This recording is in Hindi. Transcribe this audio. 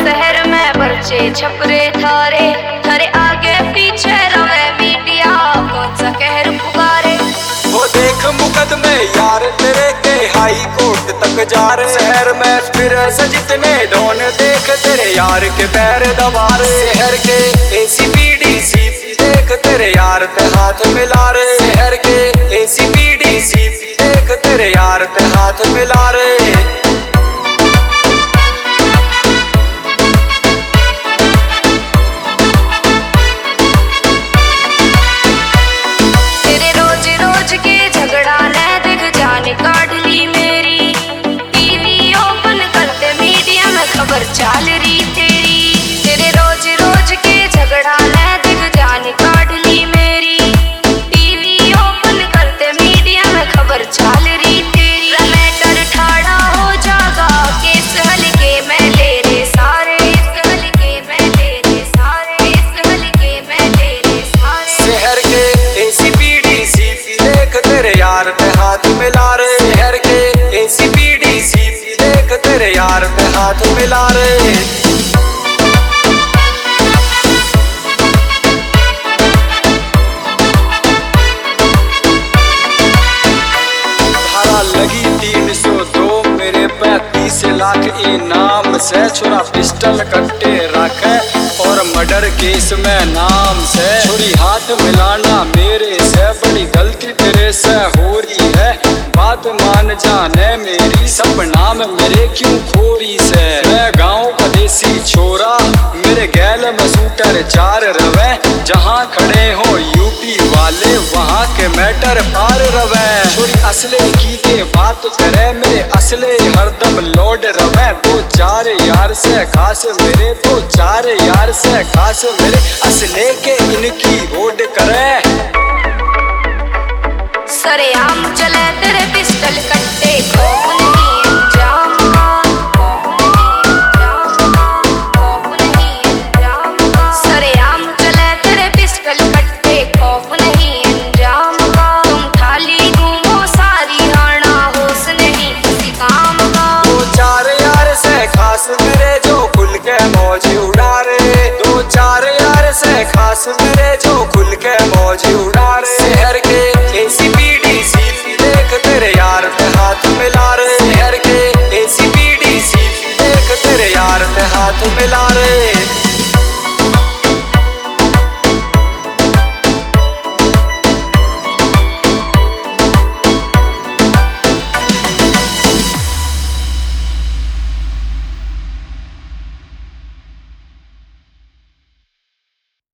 शहर में पर्चे छपरे थारे, थारे आगे पीछे रवे मीडिया, कौन सा कहर पुकारे। वो देख मुकदमे यार तेरे के हाई कोर्ट तक जा रहे, शहर में फिर जितने डॉन देख तेरे यार के पैर दबा रहे। शहर के ACPDC देख तेरे यार ते हाथ मिला रहे, शहर के ACPDC देख तेरे यार ते हाथ मिला रहे। तेरे रोज रोज के झगड़ा ने दिख जाने काट ली मेरी, टीवी ओपन करते मीडिया में खबर चाल रही तेरी। तेरे रोज रोज के झगड़ा ने दिख जाने काट ली मेरी, टीवी ओपन करते मीडिया में खबर चाल रही तेरी। मैटर ठाड़ा हो जागा केस हल्के में ले रे सारे, इस हल्के में ले रे सारे, इस हल्के में ले रे सारे। शहर के ACPDC देख तेरे यार ते हाथ मिला रहे, शहर के ACPDC देख तेरे यार ते हाथ मिला रहे। धारा लगी 302 मेरे 35 लाख इनाम से, छुरा पिस्टल कट्टे रखे और मर्डर केस में नाम से। छुरी हाथ मिलाना मेरे से बड़ी गलती तेरे से हो रही है, बात मान जाने मेरी सब नाम मेरे क्यों खोरी से। मैं गाँव का देसी छोरा मेरे गैल में शूटर 4 रवे, जहाँ खड़े हो यूपी वाले वहाँ के मैटर पार रवे। छोरी असले की के बात करे मेरे असले हरदम लोड रवे, 2-4 यार से खास मेरे, 2-4 यार से खास मेरे असले के इनकी होड़ करे। सरेआम चले तेरे पिस्टल कट्टे, खौफ नहीं अंजाम का, खौफ नहीं अंजाम का। सरेआम चले तेरे पिस्टल कट्टे, खौफ नहीं अंजाम का। तुम खाली घूमो सारी हाना, होश नहीं किसी काम का। 2-4 यार से खास मेरे जो खुल के मौज उड़ा रहे, 2-4 यार से खास मेरे